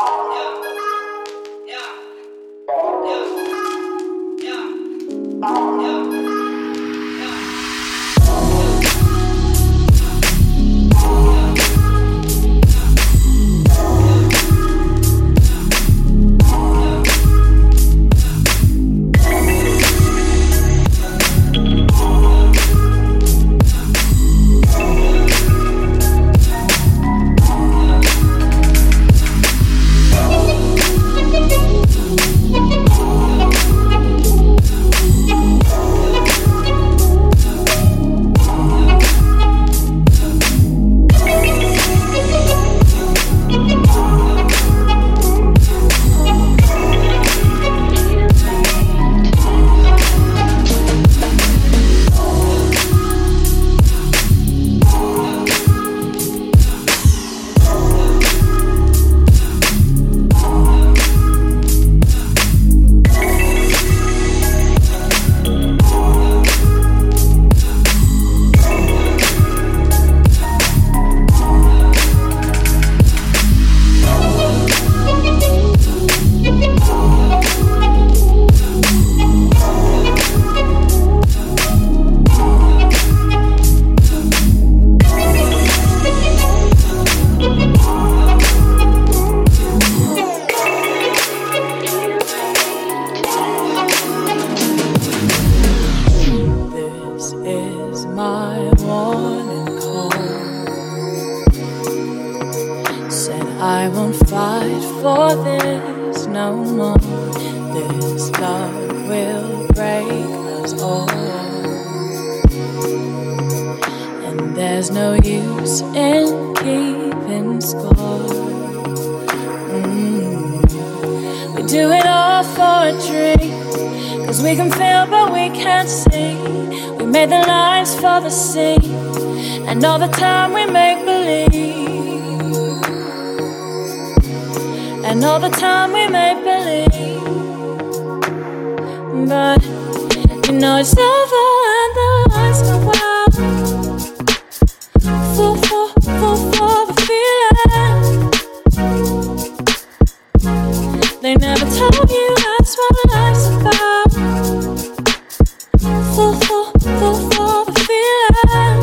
And all the time we make believe, and all the time we make believe, but you know it's over and the lights go out. Fall for the feeling. They never told you that's what life's about. Fall for the feeling.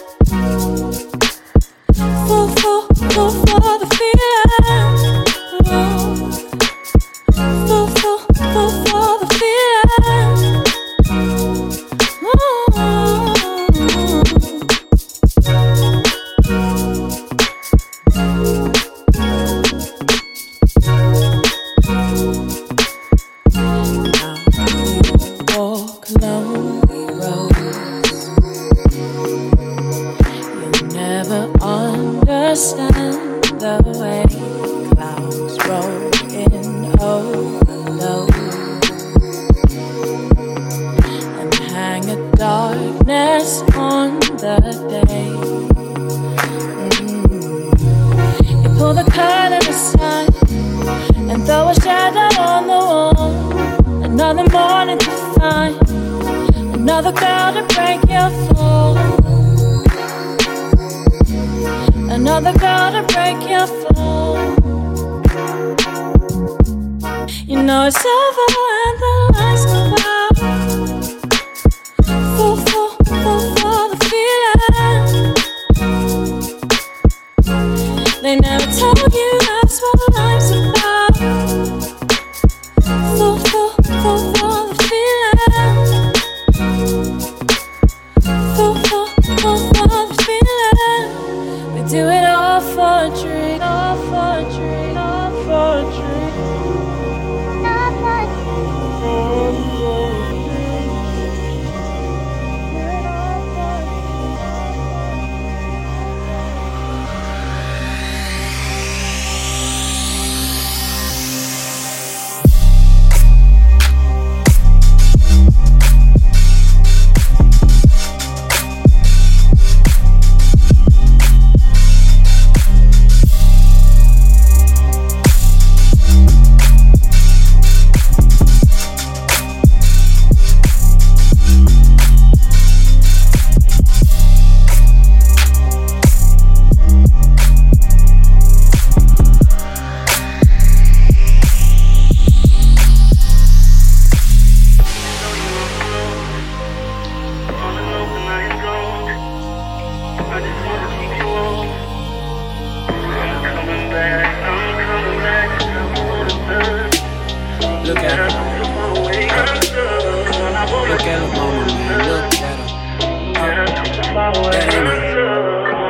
Fall for the feeling. Fall for the feeling. Walk lonely roads. You'll never understand the way clouds roll in overload and hang a darkness on the day. You pull the curtain aside and throw a shadow on the wall. Another morning to find another girl to break your fall. Another girl to break your fall. You know it's over and the lights go out. Fall for the feeling. They never told you that's what life's about. Fall for the feeling. Fall for the feeling. We do it all for a dream, all for a dream, all for a dream, all for a dream.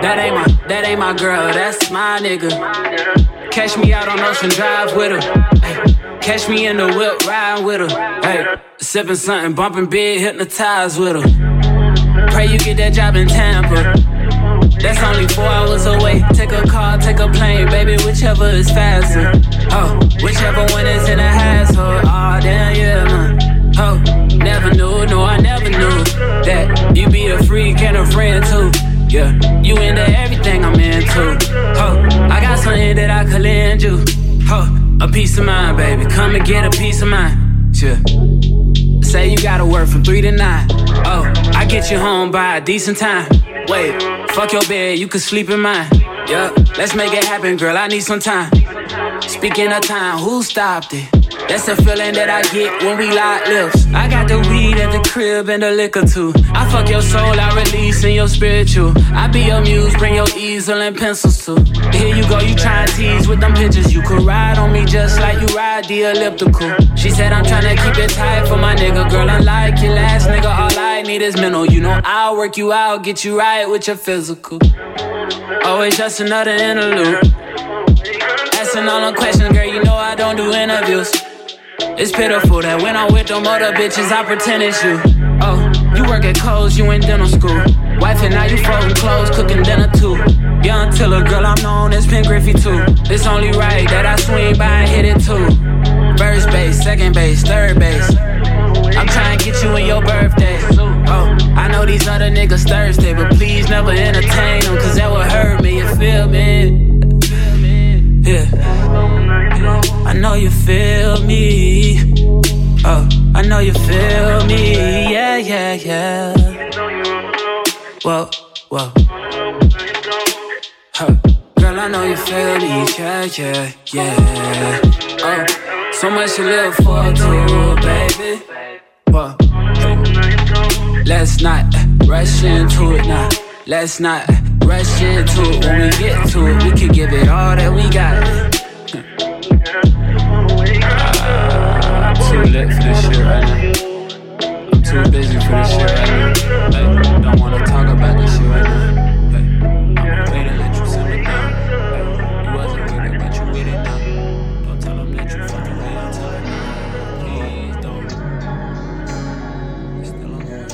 That ain't my girl, that's my nigga. Catch me out on Ocean Drive with her. Ay, catch me in the whip riding with her. Hey, sipping something, bumping big, hypnotized with her. Pray you get that job in Tampa. That's only 4 hours away. Take a car, take a plane, baby, whichever is faster. Oh, whichever one is in a hassle. Oh, damn, yeah, man. Oh, never knew, no, I never knew that you be a freak and a friend too. Yeah, you into everything I'm into. Oh, I got something that I could lend you. Oh, a piece of mind, baby. Come and get a piece of mind. Yeah. Say you gotta work from 3 to 9. Oh, I get you home by a decent time. Wait, fuck your bed, you can sleep in mine. Yeah, let's make it happen, girl, I need some time. Speaking of time, who stopped it? That's the feeling that I get when we lock lips. I got the weed at the crib and the liquor too. I fuck your soul, I release in your spiritual. I be your muse, bring your easel and pencils too. Here you go, you try and tease with them pictures. You could ride on me just like you ride the elliptical. She said I'm tryna keep it tight for my nigga. Girl, unlike your last nigga, all I need is mental. You know I'll work you out, get you right with your physical. Always just another interlude. Asking all them questions, girl, you know I don't do interviews. It's pitiful that when I'm with them other bitches, I pretend it's you. Oh, you work at Kohl's, you in dental school. Wife and now you folding clothes, cooking dinner too. Young Tiller, girl, I'm known as Pen Griffey too. It's only right that I swing by and hit it too. First base, second base, third base. I'm trying to get you in your birthday. Oh, I know these other niggas thirsty, but please never entertain them, cause that would hurt me, you feel me? Yeah. I know you feel me. Oh, I know you feel me. Yeah, yeah, yeah. Whoa, whoa. Huh. Girl, I know you feel me. Yeah, yeah, yeah. Oh, so much to live for, too, baby. Whoa. Let's not rush into it now. Let's not rush into it. When we get to it, we can give it all that we got. I'm too lit for this shit right now. I'm too busy for this shit right now. Hey, don't wanna talk about this shit right now. Hey, I'ma wait and let you simmer down. Hey, you wasn't with it, but you with it now. Don't tell them that you fucking with it. Tell them now. Please don't. It's still on here.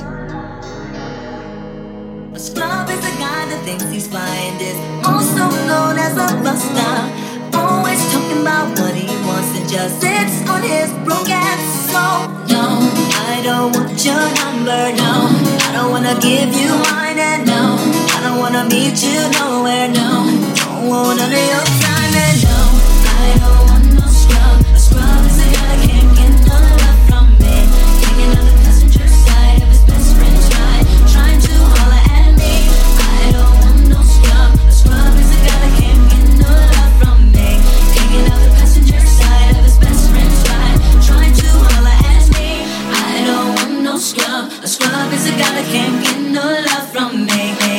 A scrub is a guy that thinks he's fine, is also known as a buster. Always talking about what he wants and just sits on his broken soul. No, I don't want your number, no. I don't wanna give you mine, and no, I don't wanna meet you nowhere, no. Don't want none of your time, and no, I don't want no scrub. A scrub is a guy that can't get no love from me. Hanging on the passenger side of his best friend's ride, trying to holler at me. I don't want no scrub. A scrub is a guy that can't get no love from me. Hanging out the passenger side of his best friend's ride, trying to holler at me. I don't want no scrub. A scrub is a guy that can't get no love from me.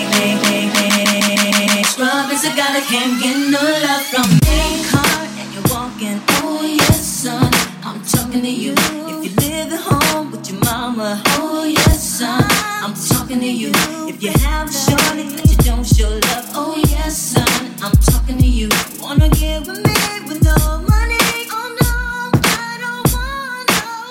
Scrub is a guy that can't get no love from me. Car and you're walking, oh yes son, I'm talking to you. If you live at home with your mama, oh yes son, I'm talking to you. If you have a shorty that you don't show love, oh yes son, I'm talking to you. Wanna get with me with no money? Oh no, I don't want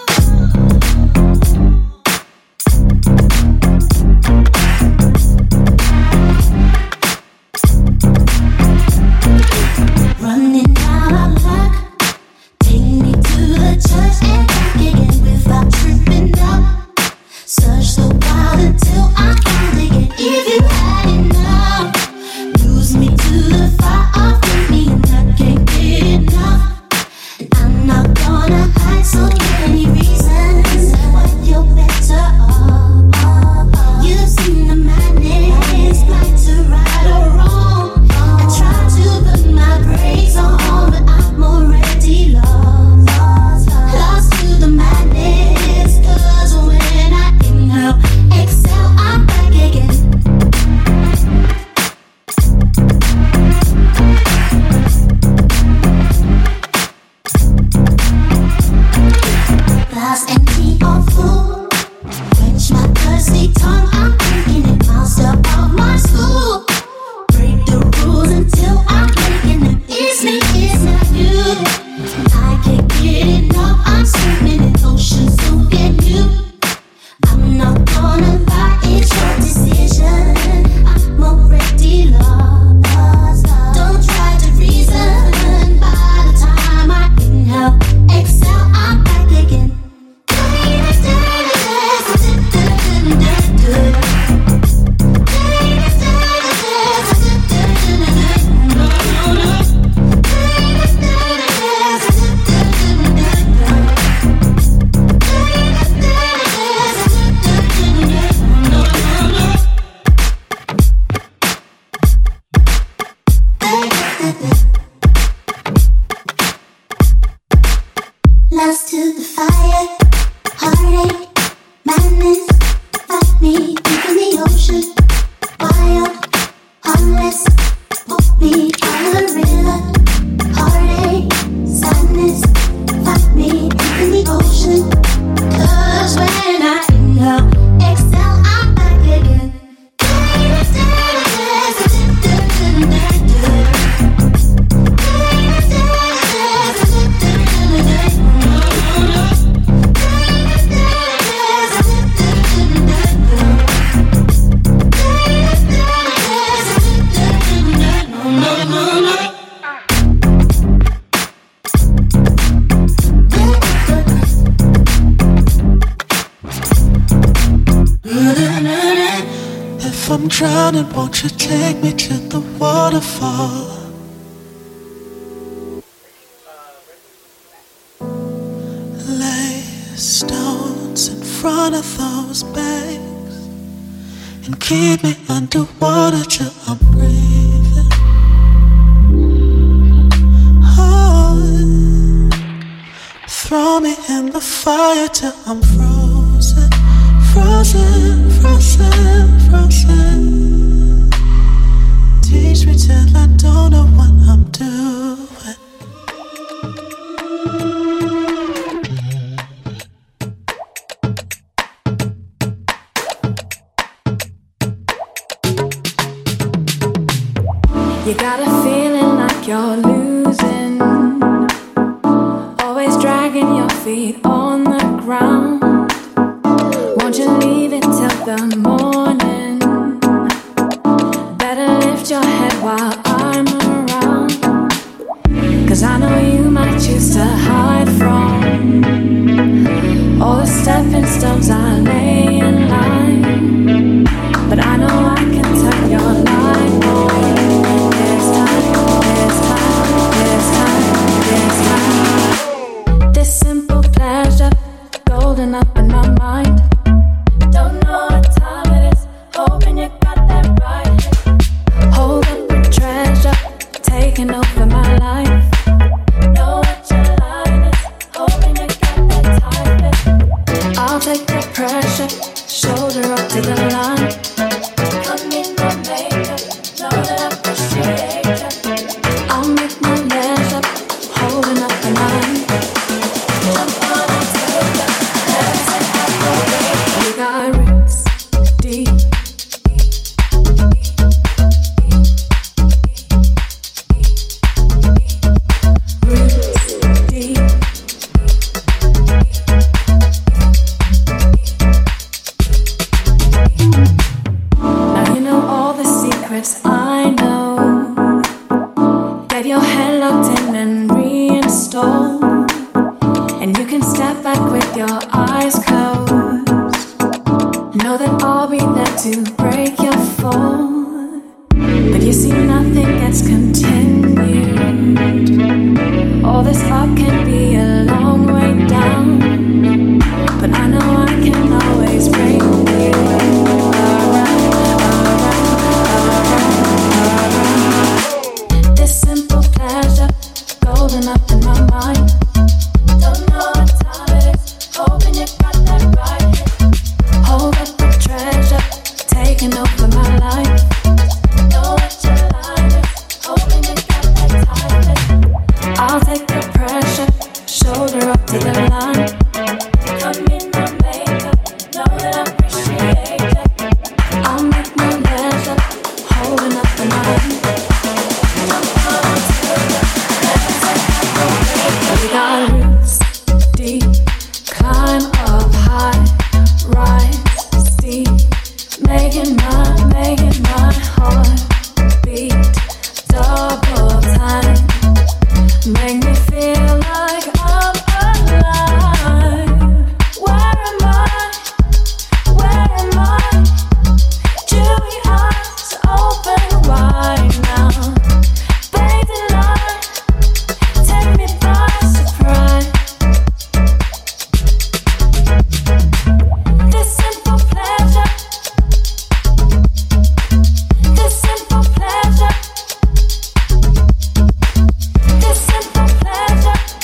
running out of luck, take me to the church and kick it without tripping up. Search the wild until I can dig it. If you had enough, lose me. Drowning, won't you take me to the waterfall? Lay stones in front of those banks and keep me underwater till I'm breathing. Oh, throw me in the fire till I'm frozen, frozen, frozen, frozen. Teach me till I don't know what I'm doing. You got a feeling like you're losing, always dragging your feet on the ground. Won't you leave it till the morning? Better lift your head while I'm around, 'cause I know you might choose to hide from all the stepping stones I lay in line. But I know I can turn your life on. This time, this time, this time, this time. This simple pleasure, golden up in my mind. Don't know what time it is, hoping you got that right. Hold up the treasure, taking over my life. Know what your line is, hoping you got that tight fit. I'll take the pressure, shoulder up to the line. Come in my makeup, know that I appreciate you. I'll make my legs up, holding up the line. Jump on and take up, let's say I believe. You got roots deep. I know. Get your head locked in and reinstalled, and you can step back with your eyes closed. Know that I'll be there to break your fall, but you see nothing gets continued. All this up can be a long way down, but I know I can always bring you around. This simple pleasure, golden up in my mind. Don't know what time it is, hoping you got that right. Hold up the treasure, taking over my life. Know what your line is, hoping you got that tight. I'll take the pressure, shoulder up to the line. Come in my makeup, know that I appreciate it. I'll make my leisure, holding up the line. We got roots deep, climb up high, rise steep, making my heart beat double time. Make me feel like I'm alive. Where am I? Where am I? Dewy eyes open wide now. Bathed in light, take me by surprise. This simple pleasure, this simple pleasure, this simple pleasure.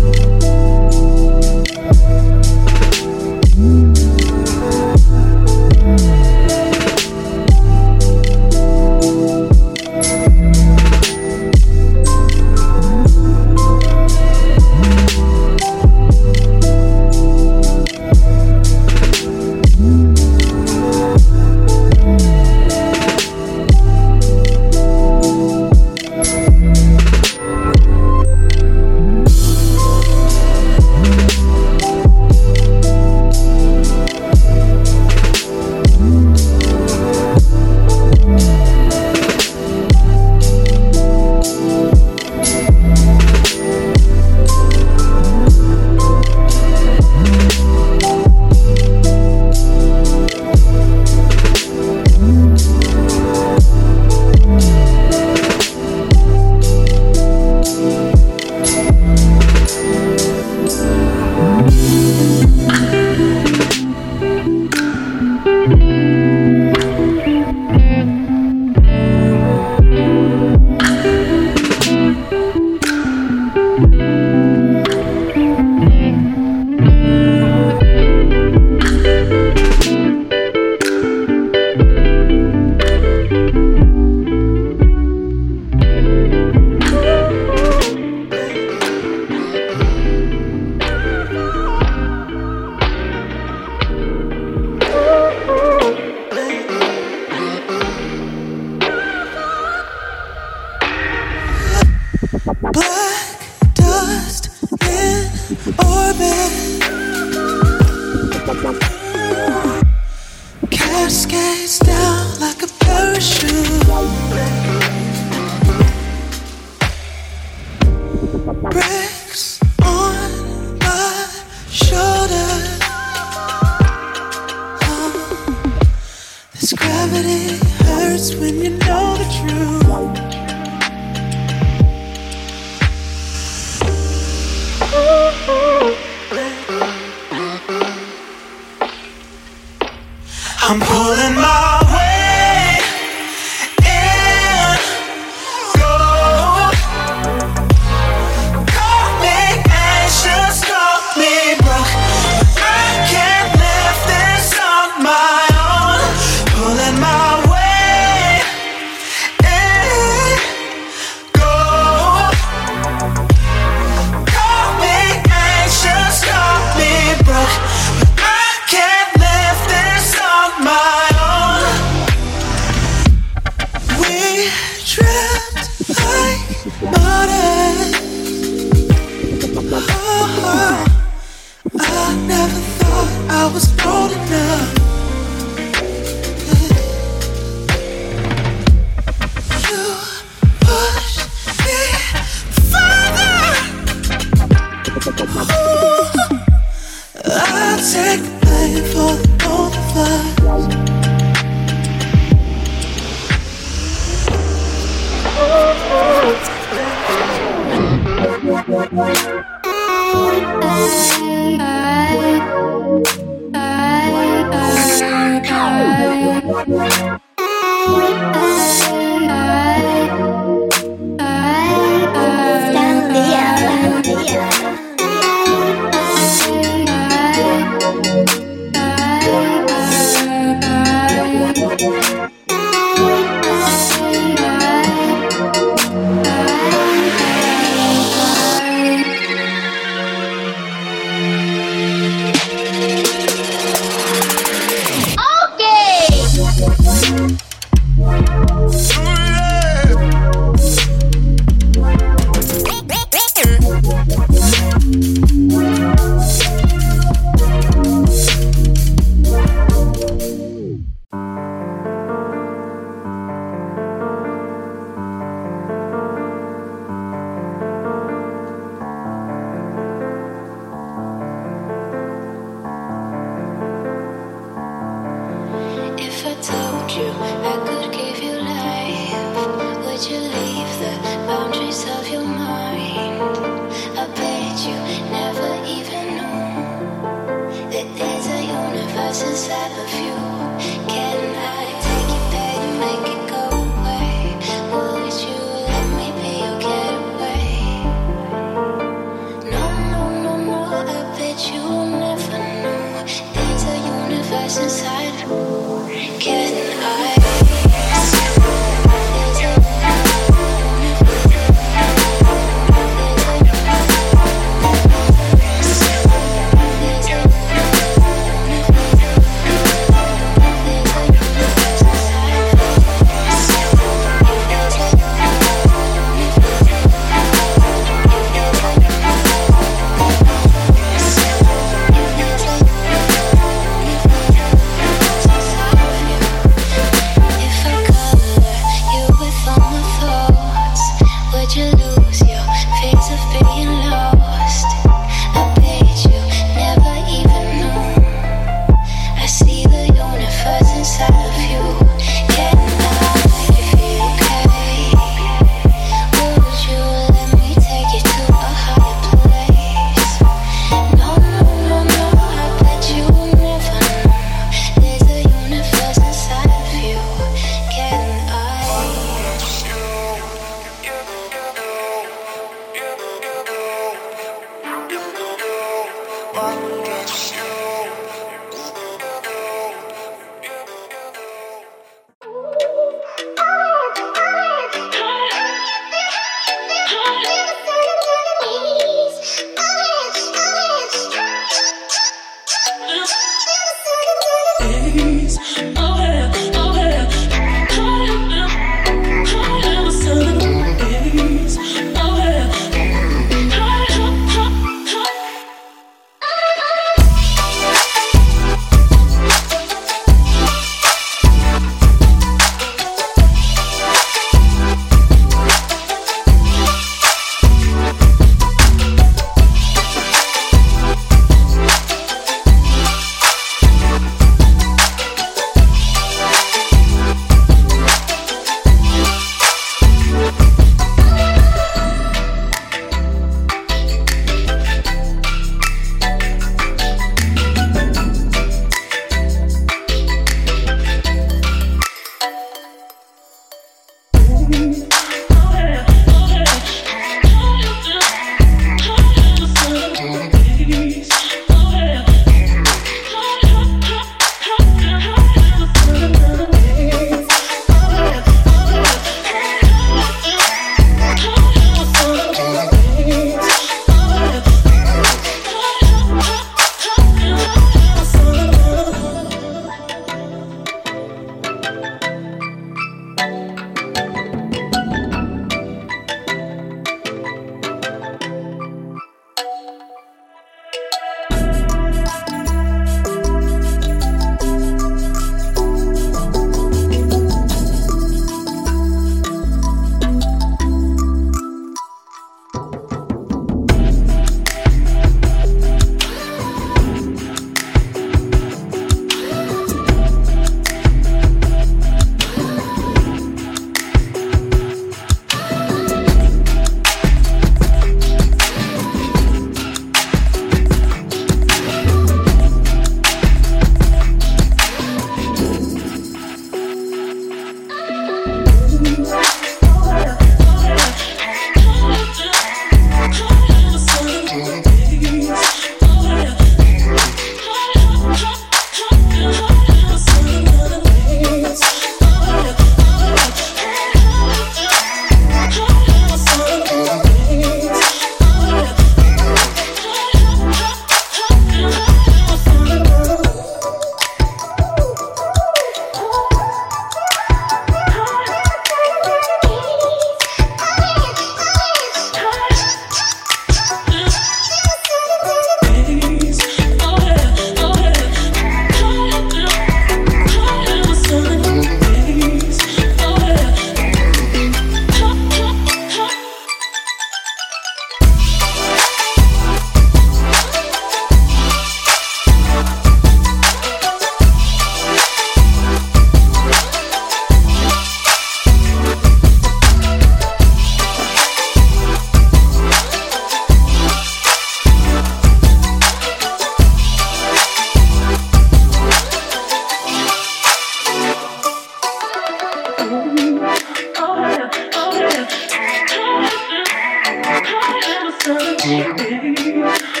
Baby.